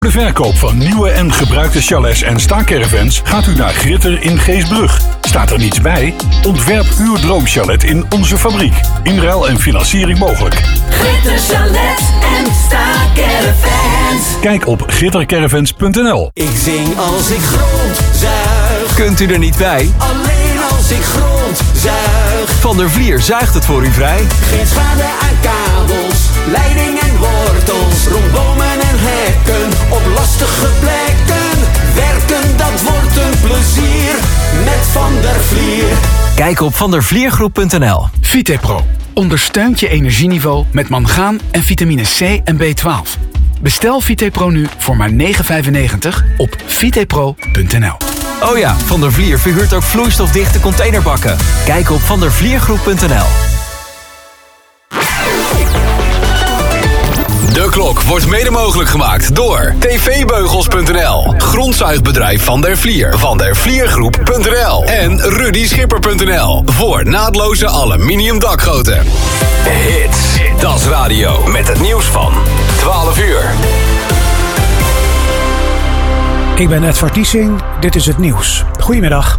De verkoop van nieuwe en gebruikte chalets en staakervens gaat u naar Gritter in Geesbrug. Staat er niets bij? Ontwerp uw droomchalet in onze fabriek. Inruil en financiering mogelijk. Gritter Chalet en staakervens. Kijk op grittercaravans.nl. Ik zing als ik grondzuig. Kunt u er niet bij? Alleen als ik grondzuig. Van der Vlier zuigt het voor u vrij. Geen schade aan kabels, leiding en wortels. Rond bomen en hekken, op lastige plekken. Werken, dat wordt een plezier. Met Van der Vlier. Kijk op vandervliergroep.nl. Vitepro ondersteunt je energieniveau met mangaan en vitamine C en B12. Bestel Vitepro nu voor maar €9,95 op vitepro.nl. Oh ja, Van der Vlier verhuurt ook vloeistofdichte containerbakken. Kijk op vandervliergroep.nl. De klok wordt mede mogelijk gemaakt door tvbeugels.nl, grondzuigbedrijf Van der Vlier, vandervliergroep.nl en rudyschipper.nl voor naadloze aluminium dakgoten. Hits, Das Radio met het nieuws van 12 uur. Ik ben Edvard Diesing, dit is het nieuws. Goedemiddag.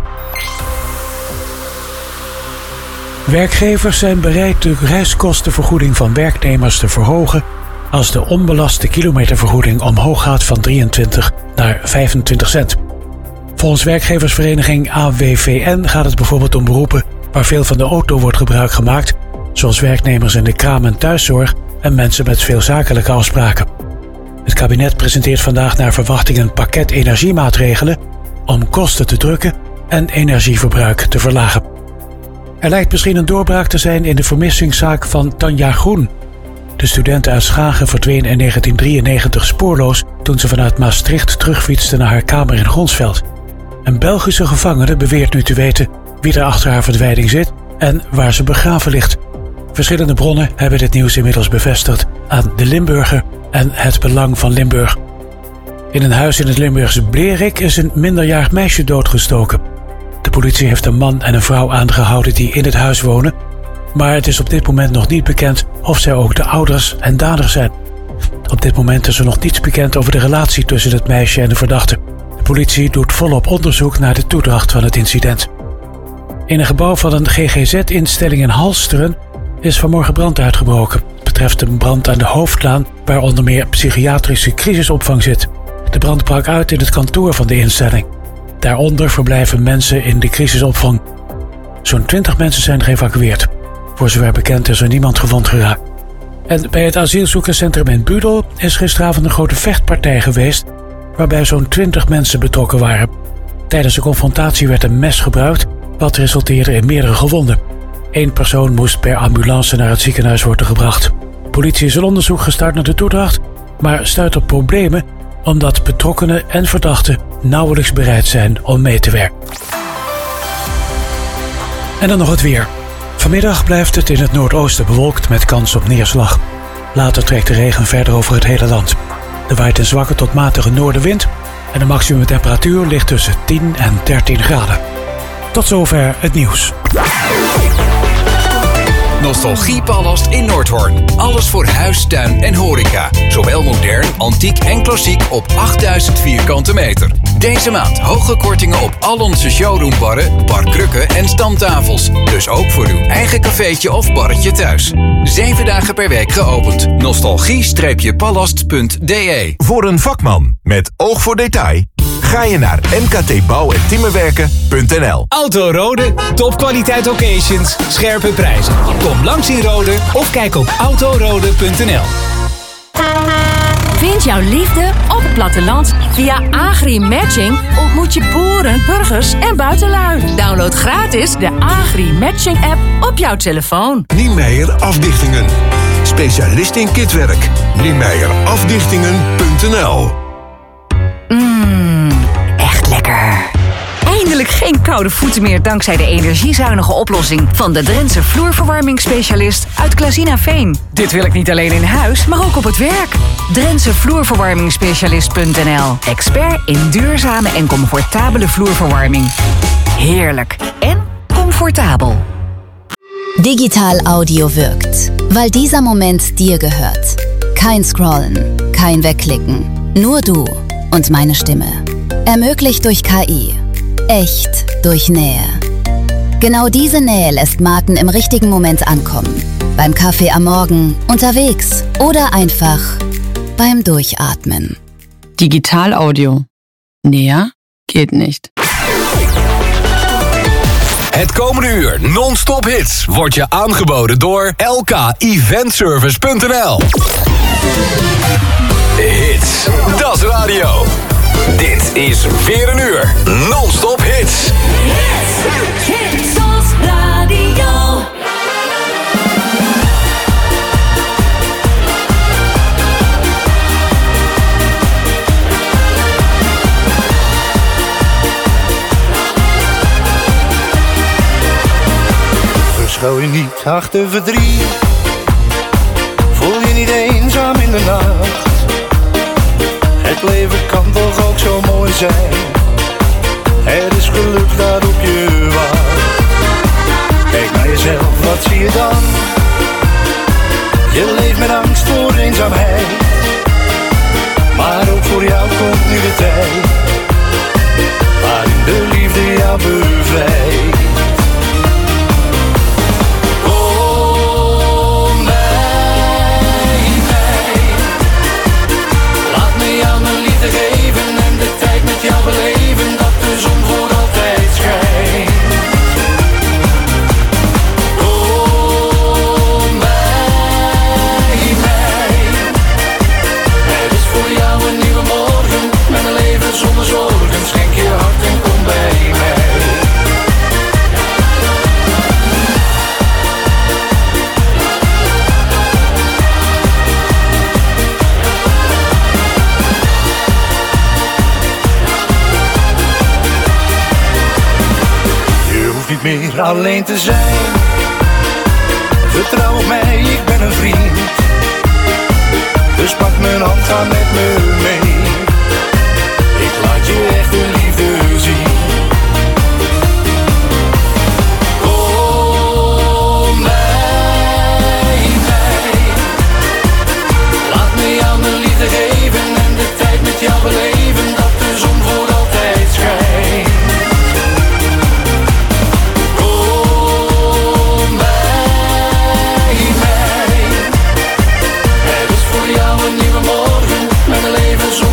Werkgevers zijn bereid de reiskostenvergoeding van werknemers te verhogen als de onbelaste kilometervergoeding omhoog gaat van 23 naar 25 cent. Volgens werkgeversvereniging AWVN gaat het bijvoorbeeld om beroepen waar veel van de auto wordt gebruik gemaakt, zoals werknemers in de kraam- en thuiszorg en mensen met veel zakelijke afspraken. Het kabinet presenteert vandaag naar verwachting een pakket energiemaatregelen om kosten te drukken en energieverbruik te verlagen. Er lijkt misschien een doorbraak te zijn in de vermissingszaak van Tanja Groen. De studente uit Schagen verdween in 1993 spoorloos toen ze vanuit Maastricht terugfietste naar haar kamer in Gronsveld. Een Belgische gevangene beweert nu te weten wie er achter haar verdwijning zit en waar ze begraven ligt. Verschillende bronnen hebben dit nieuws inmiddels bevestigd aan De Limburger en Het Belang van Limburg. In een huis in het Limburgse Blerik is een minderjarig meisje doodgestoken. De politie heeft een man en een vrouw aangehouden die in het huis wonen, maar het is op dit moment nog niet bekend of zij ook de ouders en daders zijn. Op dit moment is er nog niets bekend over de relatie tussen het meisje en de verdachte. De politie doet volop onderzoek naar de toedracht van het incident. In een gebouw van een GGZ-instelling in Halsteren is vanmorgen brand uitgebroken. Het betreft een brand aan de Hoofdlaan, waar onder meer psychiatrische crisisopvang zit. De brand brak uit in het kantoor van de instelling. Daaronder verblijven mensen in de crisisopvang. Zo'n 20 mensen zijn geëvacueerd. Voor zover bekend is er niemand gewond geraakt. En bij het asielzoekerscentrum in Budel is gisteravond een grote vechtpartij geweest, waarbij zo'n 20 mensen betrokken waren. Tijdens de confrontatie werd een mes gebruikt, wat resulteerde in meerdere gewonden. 1 persoon moest per ambulance naar het ziekenhuis worden gebracht. De politie is een onderzoek gestart naar de toedracht, maar stuit op problemen omdat betrokkenen en verdachten nauwelijks bereid zijn om mee te werken. En dan nog het weer. Vanmiddag blijft het in het noordoosten bewolkt met kans op neerslag. Later trekt de regen verder over het hele land. Er waait een zwakke tot matige noordenwind en de maximumtemperatuur ligt tussen 10 en 13 graden. Tot zover het nieuws. Nostalgiepalast in Noordhoorn. Alles voor huis, tuin en horeca. Zowel modern, antiek en klassiek op 8000 vierkante meter. Deze maand hoge kortingen op al onze showroombarren, barkrukken en stamtafels. Dus ook voor uw eigen cafeetje of barretje thuis. 7 dagen per week geopend. Nostalgie-palast.de. Voor een vakman met oog voor detail ga je naar mktbouw- en timmerwerken.nl. Autorode, topkwaliteit occasions, scherpe prijzen. Kom langs in Rode of kijk op autorode.nl. Vind jouw liefde op het platteland. Via Agri-Matching ontmoet je boeren, burgers en buitenlui. Download gratis de Agri-Matching-app op jouw telefoon. Niemeyer Afdichtingen. Specialist in kitwerk. Niemeyerafdichtingen.nl. Echt lekker. Eindelijk geen koude voeten meer dankzij de energiezuinige oplossing van de Drentse vloerverwarmingsspecialist uit Klazinaveen. Dit wil ik niet alleen in huis, maar ook op het werk. Drentse vloerverwarmingsspecialist.nl. Expert in duurzame en comfortabele vloerverwarming. Heerlijk en comfortabel. Digital Audio wirkt, weil dieser Moment dir gehört. Kein Scrollen, kein Wegklicken. Nur du und meine Stimme. Ermöglicht durch KI. Echt durch Nähe. Genau diese Nähe lässt Marken im richtigen Moment ankommen. Beim Kaffee am Morgen, unterwegs oder einfach beim Durchatmen. Digital-Audio. Näher geht niet. Het komende uur non-stop hits wordt je aangeboden door lkeventservice.nl. Hits, dat is radio. Dit is weer een uur non-stop hits. Hits als radio. Verschuil je niet achter verdriet. Voel je niet eenzaam in de nacht. Het leven kan toch ook zo mooi zijn. Er is geluk dat op je wacht. Kijk naar jezelf, wat zie je dan? Je leeft met angst voor eenzaamheid. Maar ook voor jou komt nu de tijd waarin de liefde jou bevrijdt. Jou beleven dat de zon voor altijd schijnt. Kom bij mij. Er is voor jou een nieuwe morgen met een leven zonder zorgen. Schenk je hart en kom bij mij. Niet meer alleen te zijn. Vertrouw op mij, ik ben een vriend. Dus pak mijn hand, ga met me mee. Ik laat je echt de liefde zien. Kom bij mij. Laat me jou mijn liefde geven en de tijd met jou beleven dat de zon voor altijd schijnt. Zonder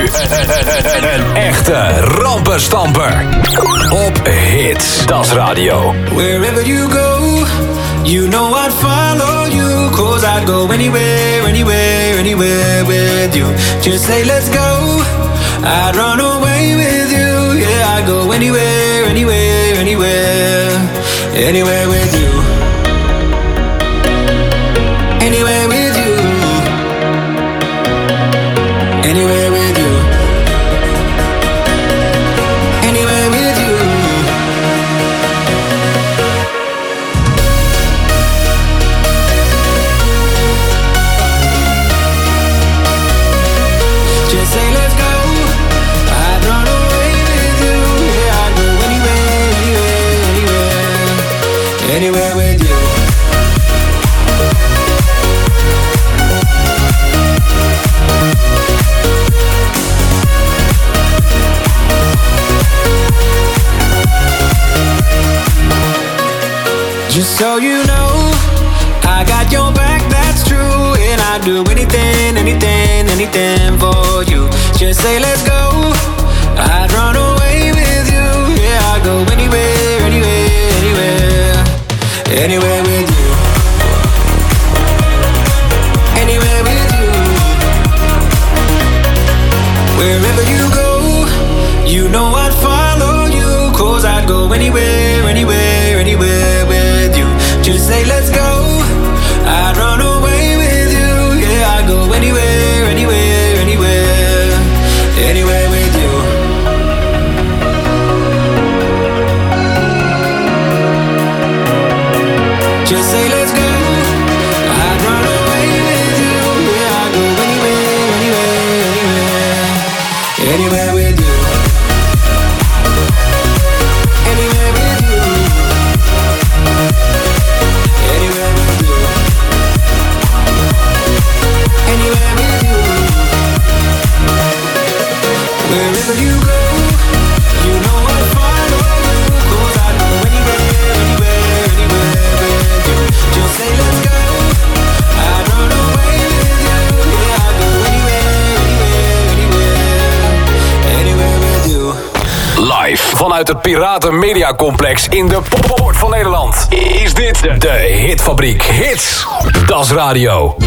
nu een echte rampenstamper. Op Hits. Das Radio. Wherever you go, you know I'd follow you. 'Cause I'd go anywhere, anywhere, anywhere with you. Just say let's go, I'd run away with you. Yeah, I'd go anywhere, anywhere, anywhere, anywhere with you. Anywhere with you. Anywhere with you. Anywhere with you. Just say let's go, I'd run away with you. Yeah, I'd go anywhere, anywhere, anywhere, anywhere with you. Just so you know, I got your back, that's true. And I'd do anything, anything, anything for you. Just say let's go, I'd run away with you. Yeah, I'd go anywhere, anywhere, anywhere, anywhere with you. Anywhere with you. Wherever you go, you know I'd follow you. 'Cause I'd go anywhere, anywhere, anywhere with you. Just say let's go, I'd run away with you. Yeah, I'd go anywhere, anywhere, anywhere, anywhere with you. Just say let's go, I'd run away with you. Yeah, I'd go anywhere, anywhere, anywhere, anywhere with you. Anywhere with you. Anywhere with you. Anywhere with you. Wherever you go, you know I'll follow you. 'Cause I'd go anywhere, anywhere, anywhere with you. Just say let's go, I'd run away with you. Yeah, I'd go anywhere, anywhere, anywhere, anywhere with you. Live vanuit het Piraten Media Complex in de poort van Nederland is dit de Hitfabriek Hits. Das Radio.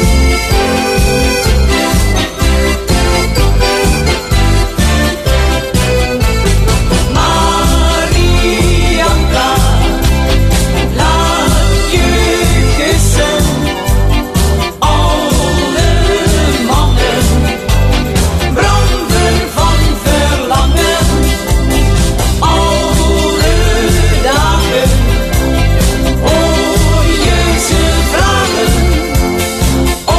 Marianka, laat je kussen. Alle mannen branden van verlangen. Alle dagen hoor je ze vragen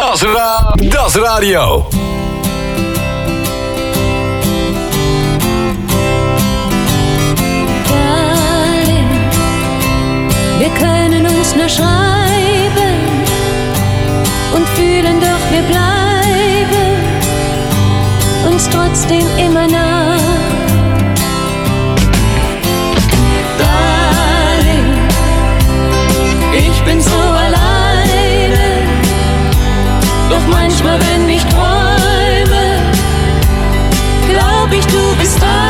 Das radio. Darling, wir können uns nur schreiben und fühlen, doch wir bleiben uns trotzdem immer nah. Darling, ich bin so alleine, doch manchmal, wenn ich träume, glaub ich, du bist da.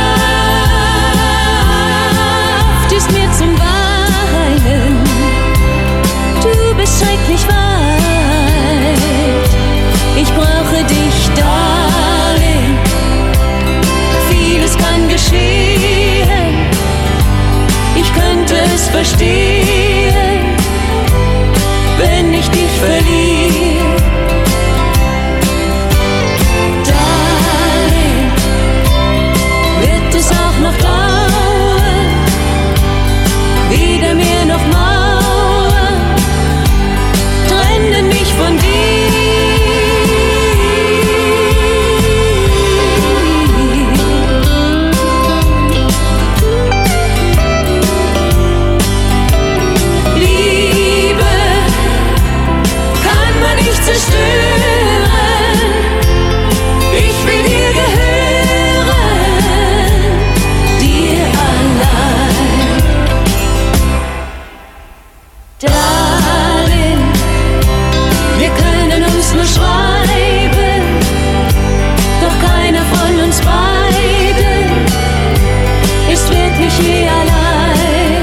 Oft ist mir zum Weinen, du bist schrecklich weit. Ich brauche dich, Darling, vieles kann geschehen, ich könnte es verstehen, wenn ich dich verliere. Darling, wird es auch noch dauern, weder mehr noch Mauern trennen mich von dir. Ich will dir gehören, dir allein. Darling, wir können uns nur schreiben, doch keiner von uns beiden ist wirklich je allein.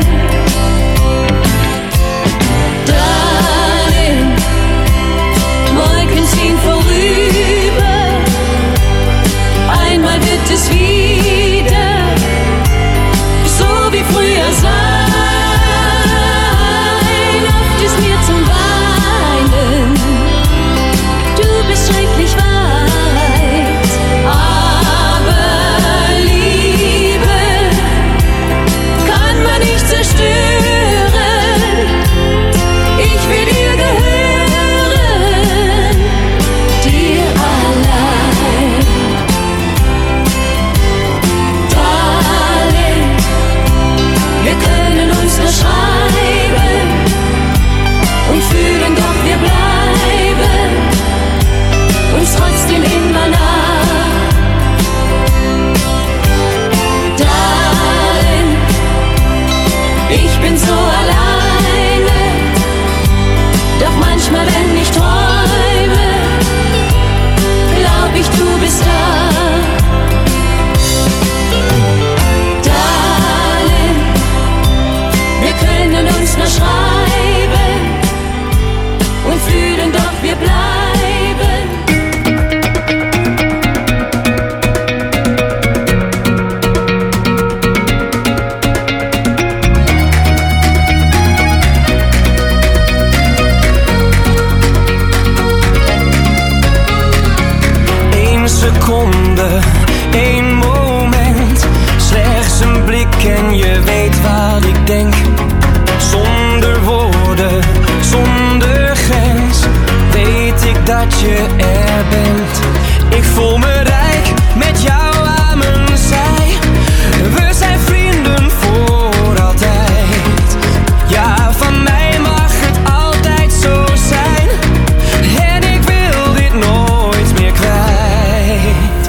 Wolken ziehen vorüber, einmal wird es wieder so wie früher sein. Oft ist mir zum Weinen, du bist schrecklich weit, aber Liebe kann man nicht zerstören. Ich will dir gehören, dir allein. Darling, wir können uns nur schreiben und fühlen, doch wir bleiben uns trotzdem immer nah. Darling, ich bin so alleine, doch manchmal, wenn ich träume, glaub ich, du bist da. Darling, wir können uns nur schreiben und fühlen, doch wir bleiben. Eén seconde, één moment, slechts een blik en je weet wat ik denk. Zonder woorden, zonder grens, weet ik dat je er bent. Ik voel me rijk met jou aan mijn zij. We zijn vrienden voor altijd. Ja, van mij mag het altijd zo zijn. En ik wil dit nooit meer kwijt.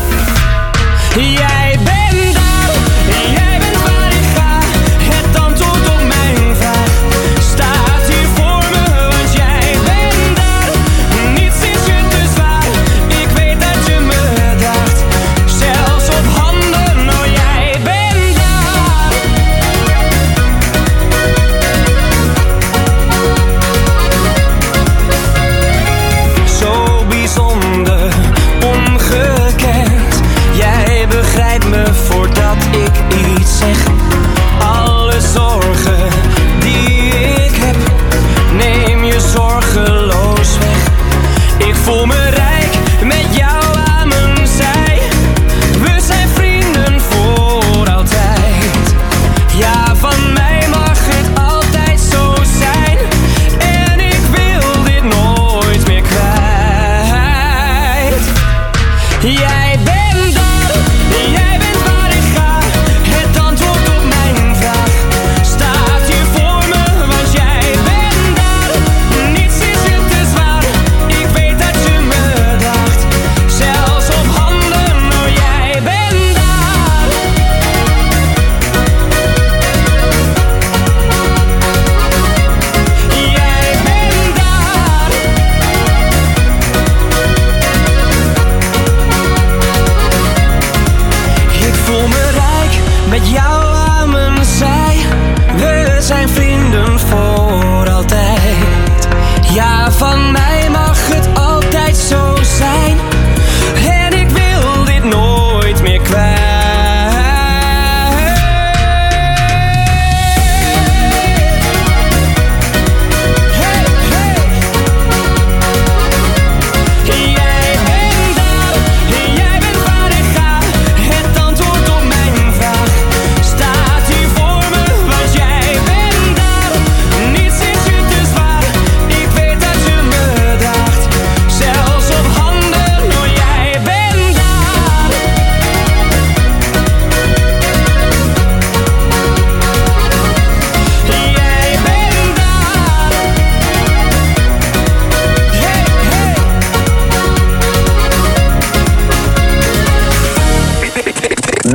Jij bent daar, jij bent waar ik ga. Het antwoord op mijn vraag staat hier voor me, want jij bent daar. Niets is je te zwaar, ik weet dat je me draagt.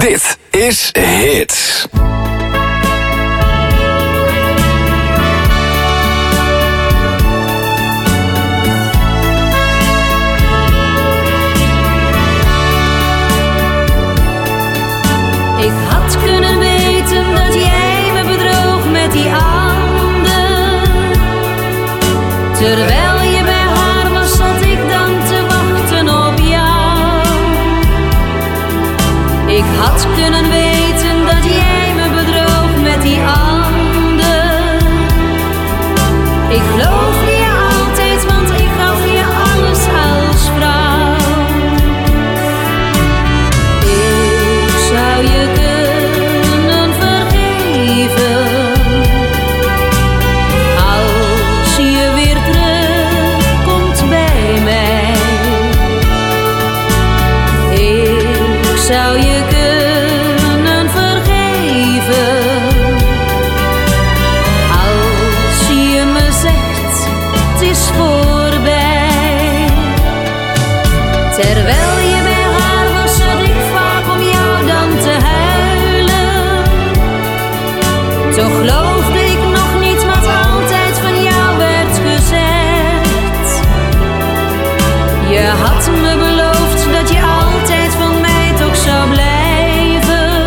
Dit is Hits. Ik had kunnen weten dat jij me bedroog met die ander. Terwijl je bij haar was, zat ik dan te wachten op jou. Ik had kunnen weten dat jij me bedroog met die ander. Ik geloofde je altijd, want ik gaf je alles als vrouw. Ik zou je kunnen vergeven als je weer terugkomt bij mij. Ik zou je kunnen vergeven als je me zegt het is voorbij. Terwijl je bij haar was, zat ik vaak om jou dan te huilen. Toch geloofde ik nog niet wat altijd van jou werd gezegd. Je had me beloofd dat je altijd van mij toch zou blijven.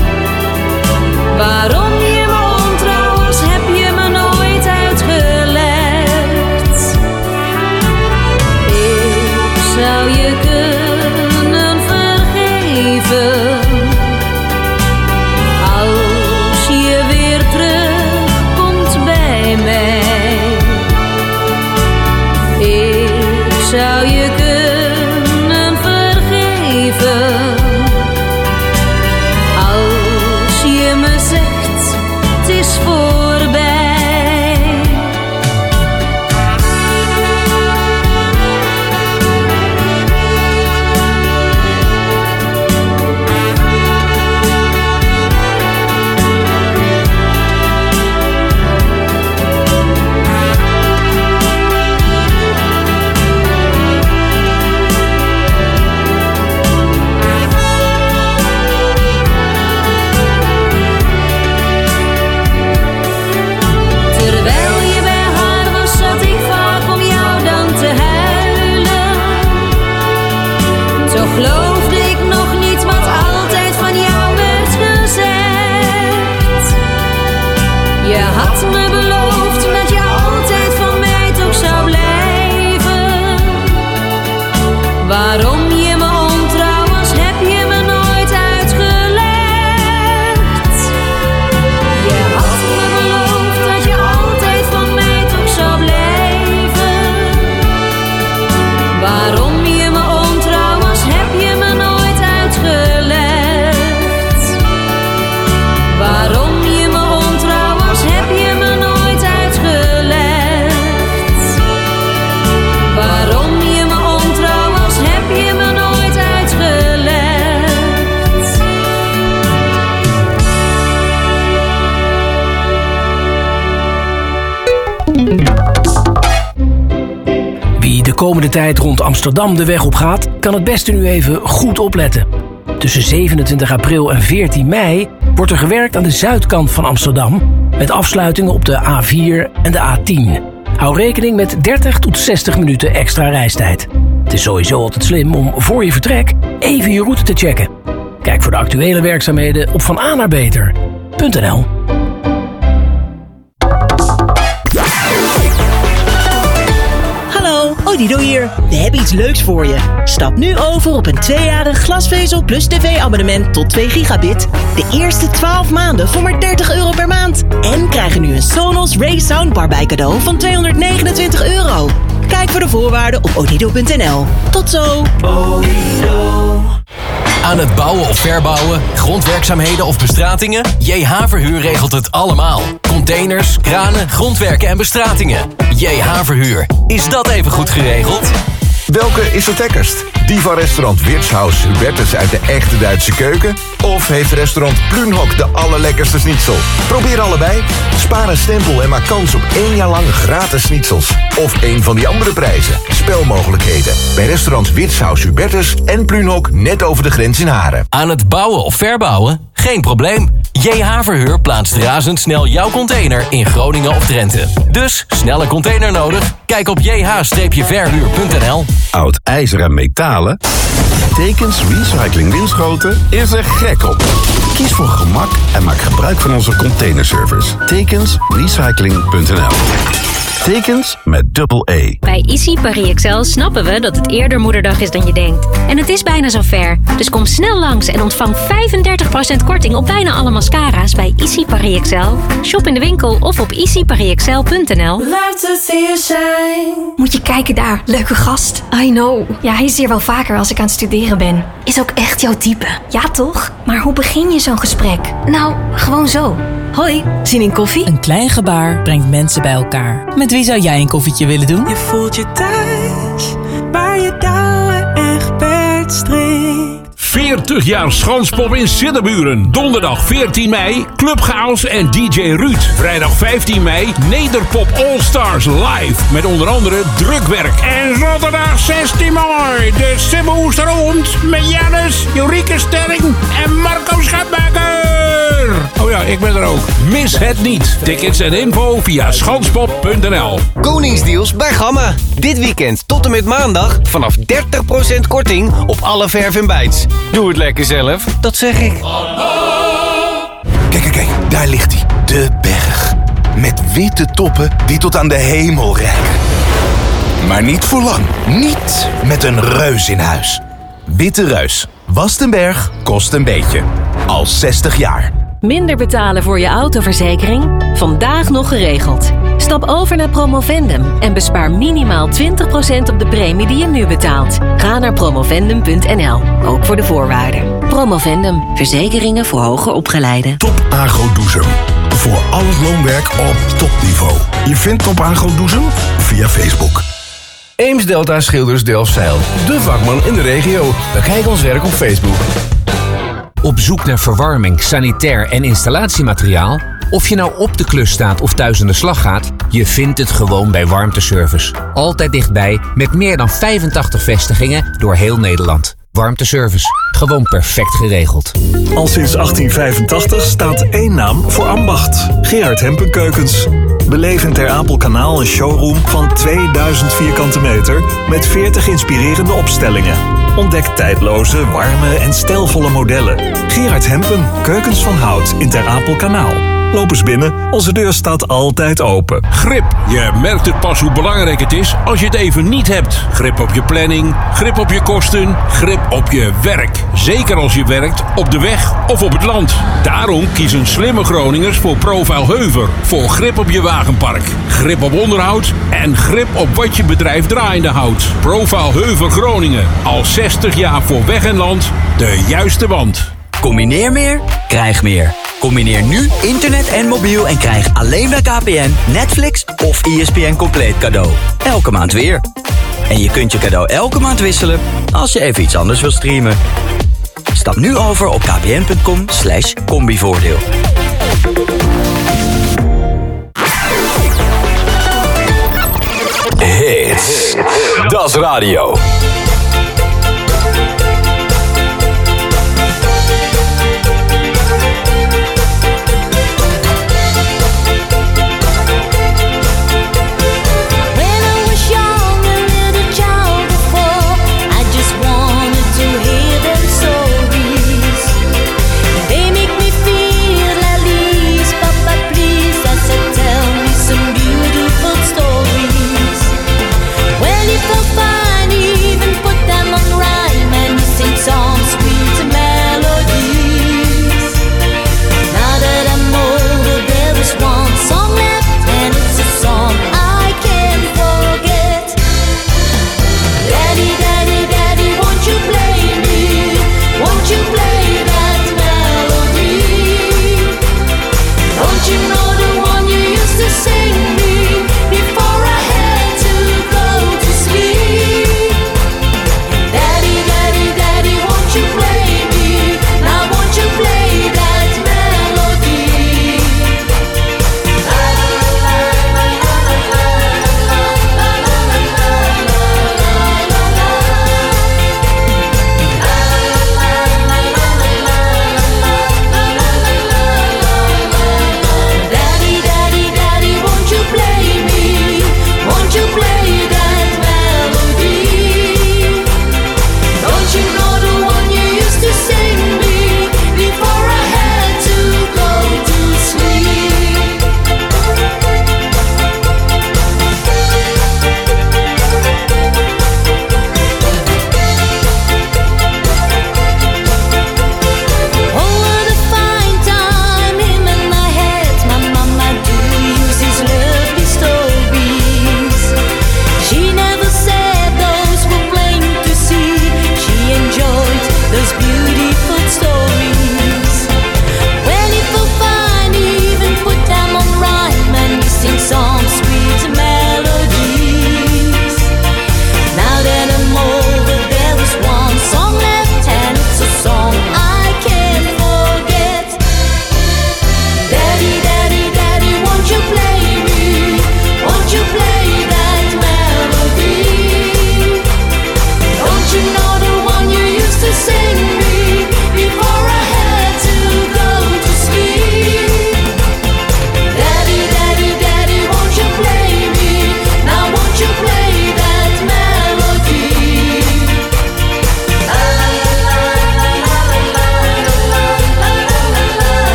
Waarom je me ontrouw was, heb je me nooit uitgelegd. Ik zou je kunnen vergeven als je weer terugkomt bij mij. Ik zou je kunnen vergeven als je me zegt het is voorbij. Terwijl je bij haar was, zat ik vaak om jou dan te huilen. Toch geloofde ik nog niet wat altijd van jou werd gezegd. Je had me beloofd dat je altijd van mij toch zou blijven. Waarom je me ontrouw was, heb je me nooit uitgelegd. Je had me beloofd dat je altijd van mij toch zou blijven. Waarom je me ontrouw was, heb je me nooit uitgelegd. Waarom je me ontrouw was, heb je me nooit uitgelegd. Waarom je me ontrouw was, heb je me nooit uitgelegd. Wie de komende tijd rond Amsterdam de weg op gaat, kan het beste nu even goed opletten. Tussen 27 april en 14 mei wordt er gewerkt aan de zuidkant van Amsterdam, met afsluitingen op de A4 en de A10. Hou rekening met 30 tot 60 minuten extra reistijd. Het is sowieso altijd slim om voor je vertrek even je route te checken. Kijk voor de actuele werkzaamheden op vananabeter.nl. Hallo, Odido hier. We hebben iets leuks voor je. Stap nu over op een 2-jarig glasvezel plus tv-abonnement tot 2 gigabit. De eerste 12 maanden voor maar €30 per maand. En krijg nu een Sonos Ray Soundbar bij cadeau van €229. Kijk voor de voorwaarden op odido.nl. Tot zo! Aan het bouwen of verbouwen, grondwerkzaamheden of bestratingen? JH Verhuur regelt het allemaal. Containers, kranen, grondwerken en bestratingen. JH Verhuur. Is dat even goed geregeld? Welke is het lekkerst? Die van restaurant Wirtshaus Hubertus uit de echte Duitse keuken? Of heeft restaurant Plunhock de allerlekkerste schnitzel? Probeer allebei. Spaar een stempel en maak kans op 1 jaar lang gratis schnitzels. Of een van die andere prijzen. Spelmogelijkheden bij restaurant Wirtshaus Hubertus en Plunhock net over de grens in Haren. Aan het bouwen of verbouwen? Geen probleem. JH Verhuur plaatst razendsnel jouw container in Groningen of Drenthe. Dus snelle container nodig? Kijk op jh-verhuur.nl. Oud ijzer en metalen? Tekens Recycling Winschoten is er gek op. Kies voor gemak en maak gebruik van onze containerservice. Tekensrecycling.nl. Tekens met dubbel E. Bij Easy Paris Excel snappen we dat het eerder Moederdag is dan je denkt. En het is bijna zover. Dus kom snel langs en ontvang 35% korting op bijna alle mascara's bij Easy Paris Excel. Shop in de winkel of op easypariexcel.nl. Moet je kijken daar, leuke gast. I know. Ja, hij is hier wel vaker als ik aan het studeren ben. Is ook echt jouw type. Ja, toch? Maar hoe begin je zo'n gesprek? Nou, gewoon zo. Hoi, zin in koffie? Een klein gebaar brengt mensen bij elkaar. Met wie zou jij een koffietje willen doen? Je voelt je thuis, waar je touwen echt Bert strikt. 40 jaar Schanspop in Siddeburen. Donderdag 14 mei, Club Chaos en DJ Ruud. Vrijdag 15 mei, Nederpop All Stars live. Met onder andere Drukwerk. En zaterdag 16 mei, de Simmelhoester rond. Met Jannes, Jorike Sterring en Marco Schatbakker. Oh ja, ik ben er ook. Mis het niet. Tickets en info via schanspop.nl. Koningsdeals bij Gamma. Dit weekend tot en met maandag vanaf 30% korting op alle verf en bijts. Doe het lekker zelf, dat zeg ik. Kijk, daar ligt hij. De berg. Met witte toppen die tot aan de hemel reiken. Maar niet voor lang. Niet met een reus in huis. Witte Reus. Wast een berg, kost een beetje. Al 60 jaar. Minder betalen voor je autoverzekering? Vandaag nog geregeld. Stap over naar Promovendum en bespaar minimaal 20% op de premie die je nu betaalt. Ga naar promovendum.nl, ook voor de voorwaarden. Promovendum, verzekeringen voor hoger opgeleiden. Top Agro Doezum. Voor al het loonwerk op topniveau. Je vindt Top Agro Doezum via Facebook. Eems Delta Schilders Delfzijl. De vakman in de regio. Bekijk ons werk op Facebook. Op zoek naar verwarming, sanitair en installatiemateriaal? Of je nou op de klus staat of thuis aan de slag gaat, je vindt het gewoon bij Warmteservice. Altijd dichtbij, met meer dan 85 vestigingen door heel Nederland. Warmteservice, gewoon perfect geregeld. Al sinds 1885 staat één naam voor ambacht. Gerard Hempen Keukens. Beleef in Ter Apelkanaal een showroom van 2000 vierkante meter met 40 inspirerende opstellingen. Ontdek tijdloze, warme en stijlvolle modellen. Gerard Hempen, Keukens van Hout in Ter Apelkanaal. Loop eens binnen, onze deur staat altijd open. Grip, je merkt het pas hoe belangrijk het is als je het even niet hebt. Grip op je planning, grip op je kosten, grip op je werk. Zeker als je werkt op de weg of op het land. Daarom kiezen slimme Groningers voor Profile Heuver. Voor grip op je wagenpark, grip op onderhoud en grip op wat je bedrijf draaiende houdt. Profile Heuver Groningen, al 60 jaar voor weg en land, de juiste band. Combineer meer, krijg meer. Combineer nu internet en mobiel en krijg alleen bij KPN Netflix of ESPN compleet cadeau. Elke maand weer. En je kunt je cadeau elke maand wisselen als je even iets anders wilt streamen. Stap nu over op kpn.com/combivoordeel. Hits. Das Radio. Funny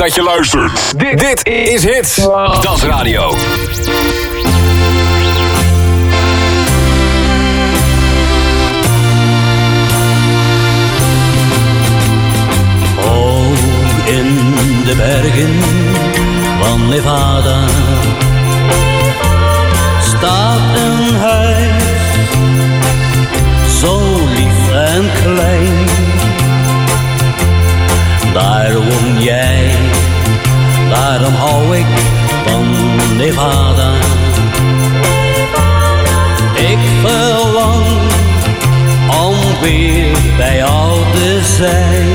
dat je luistert. Dit is Hits. Dat is radio. Hoog in de bergen van Nevada staat een huis, zo lief en klein. Daar woon jij, daarom hou ik van Nevada. Ik verlang om weer bij jou te zijn.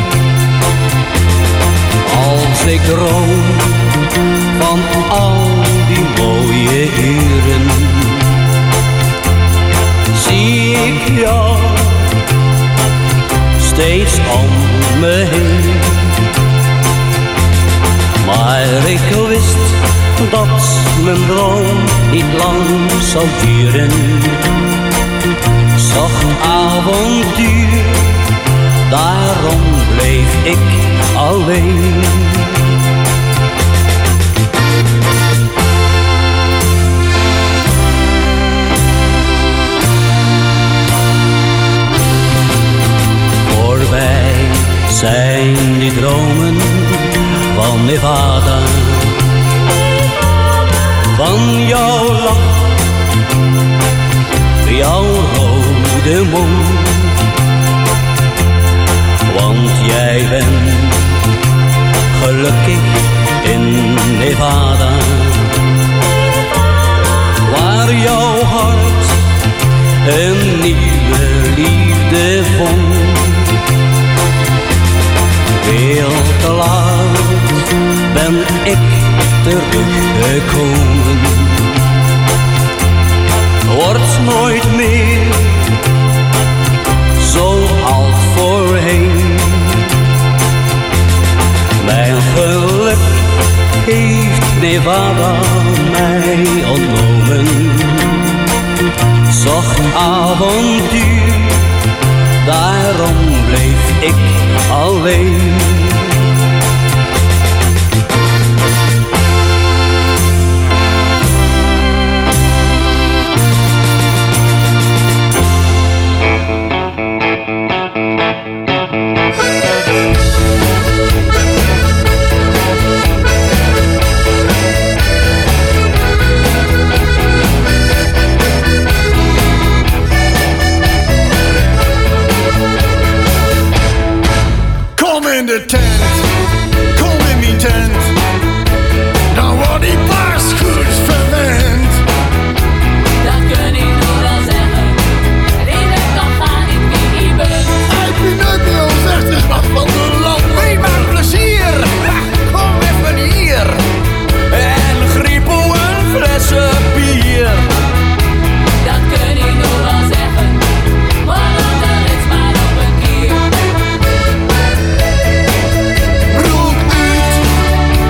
Als ik droom van al die mooie uren, zie ik jou steeds om me heen. Maar ik wist dat mijn droom niet lang zou duren. Zocht avontuur, daarom bleef ik alleen. Voorbij zijn die dromen van Nevada, van jouw lach, jouw rode mond. Want jij bent gelukkig in Nevada, waar jouw hart een nieuwe liefde vond. Veel te laat ben ik teruggekomen, wordt nooit meer zoals voorheen. Mijn geluk heeft Nevada mij ontnomen. Zocht avontuur, daarom bleef ik alleen. In de tent, kom in mijn tent, dan wordt die paars goed verwend. Dat kun ik nog wel zeggen, het is toch gaan niet wie ik ben. Uit Pinocchio zegt dus wat van de land. Neem maar plezier, kom even hier. En griepel een flesje bier. Dat kun ik nog wel zeggen, maar dan er is maar op een keer. Broek uit,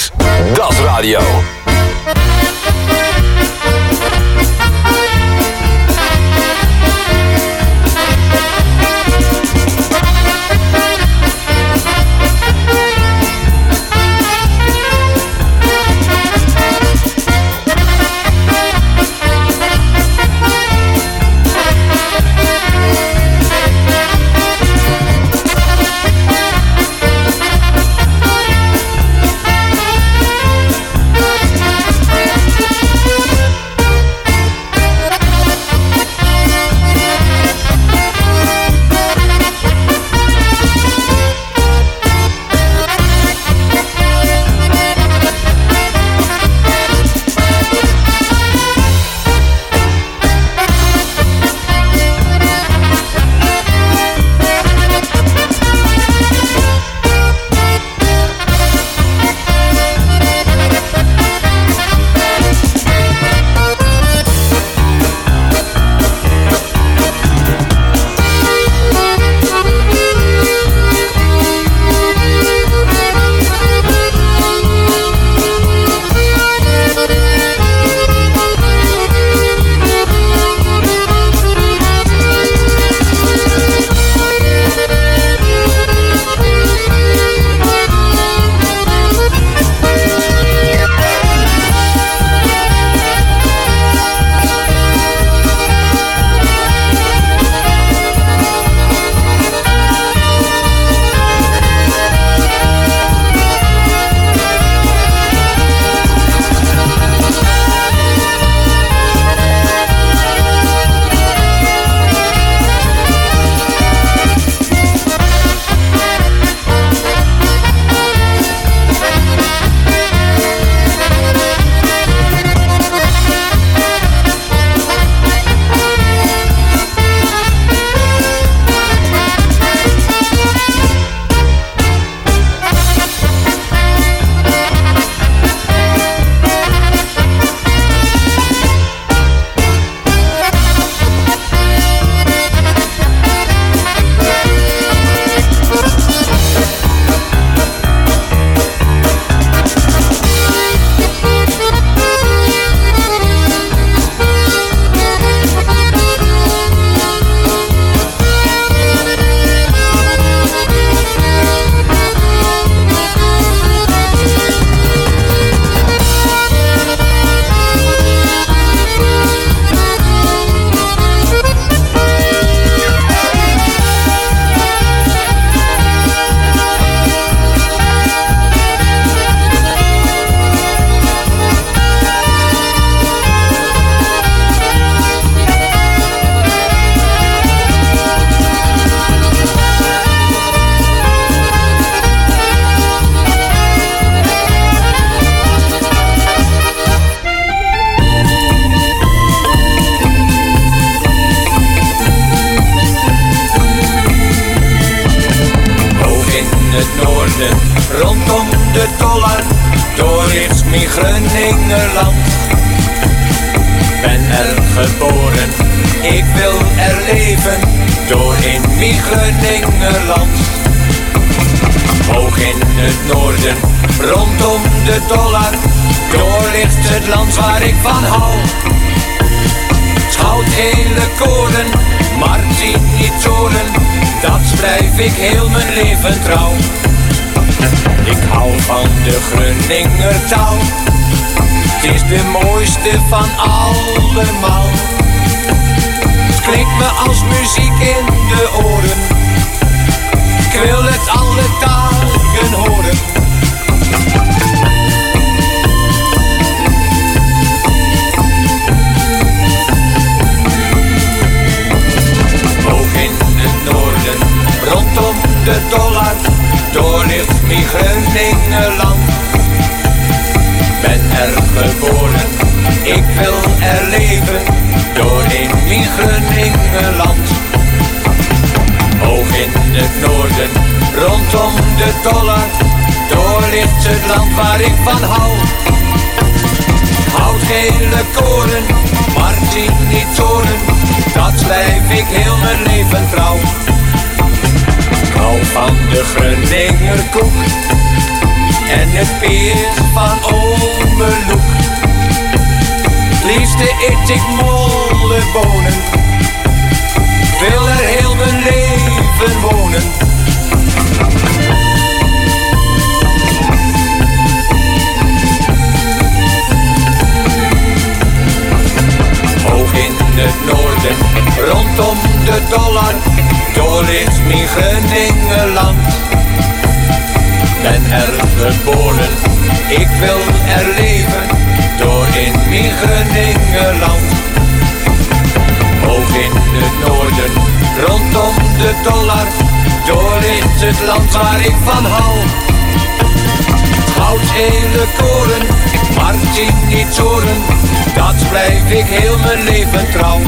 Hits. Das Radio. Rondom de Dollard, door is mijn Groningerland. Ben er geboren, ik wil er leven, door in mijn Groningerland. Hoog in het noorden, rondom de Dollard, door ligt het land waar ik van hou. Schout hele koren, Martini-toren, dat blijf ik heel mijn leven trouw. Ik hou van de Groningertaal, het is de mooiste van allemaal. Het klinkt me als muziek in de oren, ik wil het alle dagen horen. Hoog in het noorden, rondom de Dollard, door ligt mijn Groningerland. Ben er geboren, ik wil er leven, door in mijn Groningerland. Hoog in het noorden, rondom de Dollard, door ligt het land waar ik van hou. Houtgele koren, Martini-toren, dat blijf ik heel mijn leven trouw. Ik hou van de Groningerkoek, en het peers van ome Loek. Het liefste eet ik mollebonen, wil er heel mijn leven wonen. Hoog in het noorden, rondom de dollar, door ligt mijn Groningenland. Ben er geboren, ik wil er leven, door in mijn Groningenland. Hoog in het noorden, rondom de dollar, door ligt het land waar ik van hou. Goud, hele koren, Martin niet zoren, dat blijf ik heel mijn leven trouw.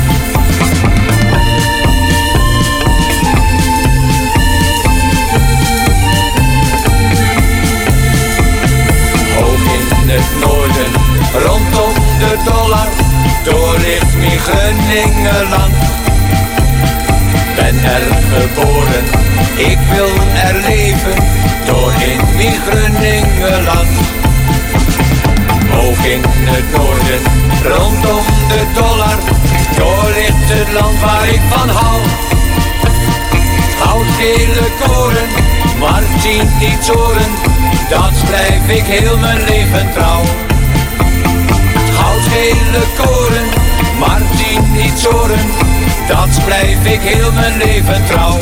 Hoog in het noorden, rondom de dollar, door ligt mijn Groningenland. Ben er geboren, ik wil er leven, door in mijn Groningenland. Hoog in het noorden, rondom de dollar, door ligt het land waar ik van hou. Goud, gele koren, Martin niet zoren, dat blijf ik heel mijn leven trouw. Goud, gele koren, Martin niet zoren, dat blijf ik heel mijn leven trouw.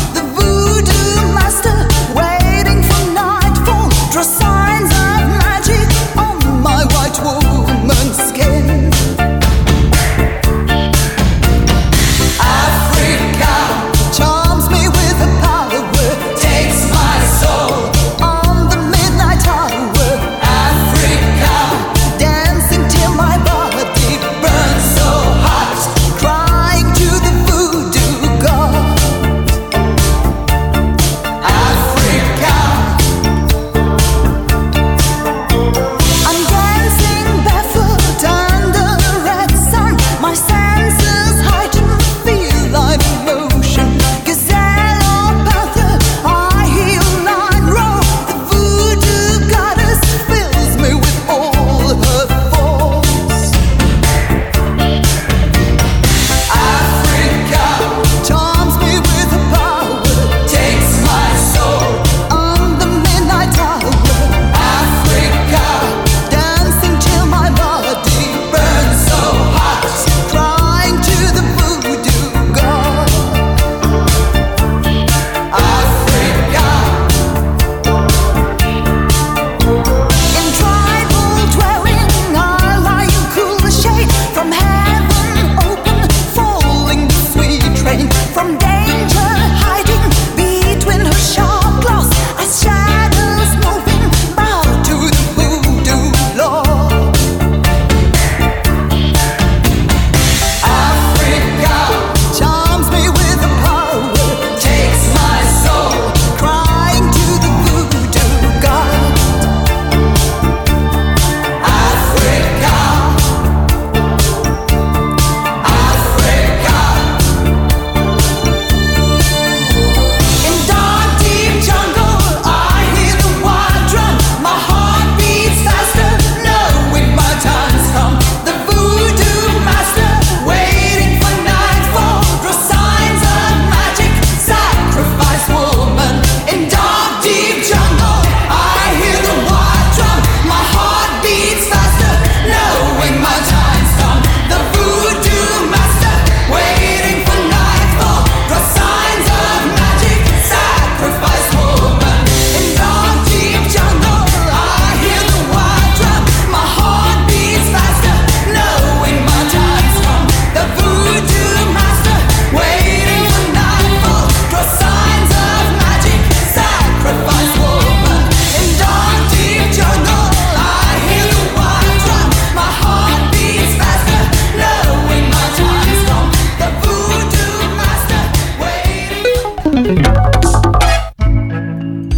Signs of magic.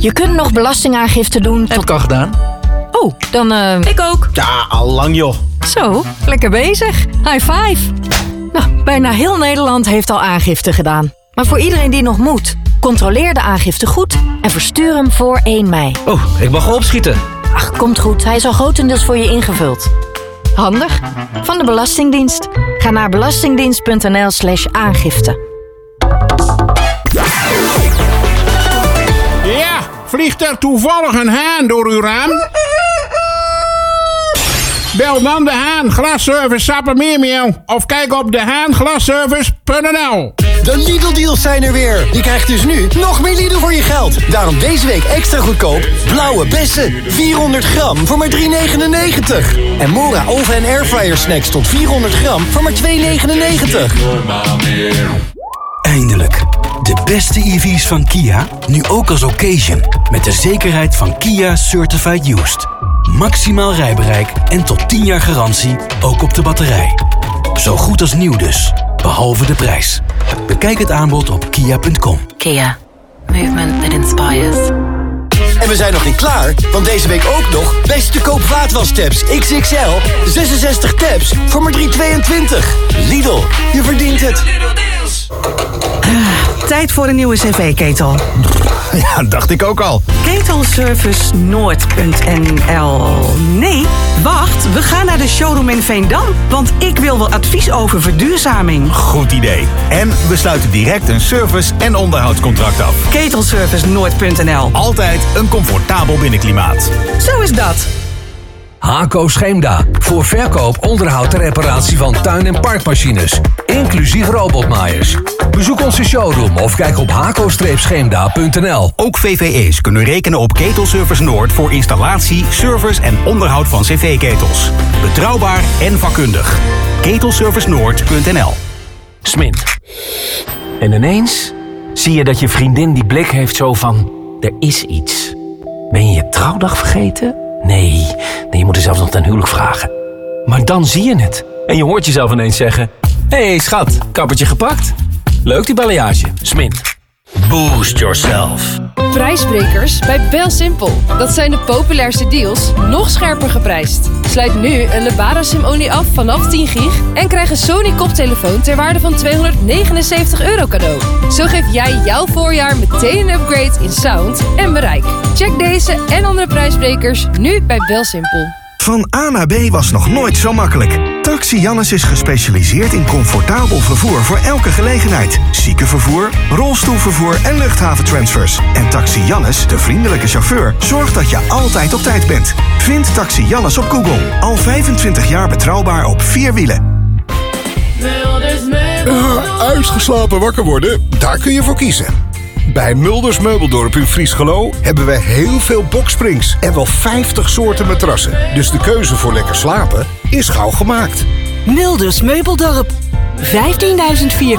Je kunt nog belastingaangifte doen. Heb ik al gedaan. Oh, dan... Ik ook. Ja, al lang joh. Zo, lekker bezig. High five. Nou, bijna heel Nederland heeft al aangifte gedaan. Maar voor iedereen die nog moet, controleer de aangifte goed en verstuur hem voor 1 mei. Oh, ik mag wel opschieten. Ach, komt goed. Hij is al grotendeels voor je ingevuld. Handig. Van de Belastingdienst. Ga naar belastingdienst.nl/aangifte. Ja, vliegt er toevallig een haan door uw raam? Bel dan de Haan Glasservice Sappemeermeel of kijk op dehaanglasservice.nl. De Lidl-deals zijn er weer. Je krijgt dus nu nog meer Lidl voor je geld. Daarom deze week extra goedkoop blauwe bessen. 400 gram voor maar €3,99. En Mora oven- en airfryer snacks tot 400 gram voor maar €2,99. Eindelijk. De beste EV's van Kia, nu ook als occasion. Met de zekerheid van Kia Certified Used. Maximaal rijbereik en tot 10 jaar garantie, ook op de batterij. Zo goed als nieuw dus, behalve de prijs. Bekijk het aanbod op kia.com. Kia. Movement that inspires. En we zijn nog niet klaar, want deze week ook nog beste koop vaatwastabs XXL. 66 tabs voor maar €3,22. Lidl, je verdient het. Tijd voor een nieuwe cv-ketel. Ja, dacht ik ook al. Ketelservicenoord.nl. Nee, wacht, we gaan naar de showroom in Veendam. Want ik wil wel advies over verduurzaming. Goed idee. En we sluiten direct een service- en onderhoudscontract af. Ketelservicenoord.nl. Altijd een comfortabel binnenklimaat. Zo is dat. Hako Scheemda. Voor verkoop, onderhoud en reparatie van tuin- en parkmachines. Inclusief robotmaaiers. Bezoek onze showroom of kijk op hako-scheemda.nl. Ook VVE's kunnen rekenen op Ketelservice Noord voor installatie, service en onderhoud van cv-ketels. Betrouwbaar en vakkundig. Ketelservicenoord.nl. Smint. En ineens zie je dat je vriendin die blik heeft zo van... Er is iets. Ben je je trouwdag vergeten? Nee, je moet er zelfs nog ten huwelijk vragen. Maar dan zie je het. En je hoort jezelf ineens zeggen... Hé schat, kappertje gepakt? Leuk die balayage. Smint. Boost yourself. Prijsbrekers bij BelSimpel. Dat zijn de populairste deals, nog scherper geprijsd. Sluit nu een Lebara SIM-only af vanaf 10 gig... en krijg een Sony koptelefoon ter waarde van €279 cadeau. Zo geef jij jouw voorjaar meteen een upgrade in sound en bereik. Check deze en andere prijsbrekers nu bij BelSimpel. Van A naar B was nog nooit zo makkelijk. Taxi Jannes is gespecialiseerd in comfortabel vervoer voor elke gelegenheid. Ziekenvervoer, rolstoelvervoer en luchthaventransfers. En Taxi Jannes, de vriendelijke chauffeur, zorgt dat je altijd op tijd bent. Vind Taxi Jannes op Google. Al 25 jaar betrouwbaar op 4 wielen. Uitgeslapen wakker worden, daar kun je voor kiezen. Bij Mulders Meubeldorp in Friesgelo hebben we heel veel boksprings en wel 50 soorten matrassen. Dus de keuze voor lekker slapen is gauw gemaakt. Mulders Meubeldorp. 15.000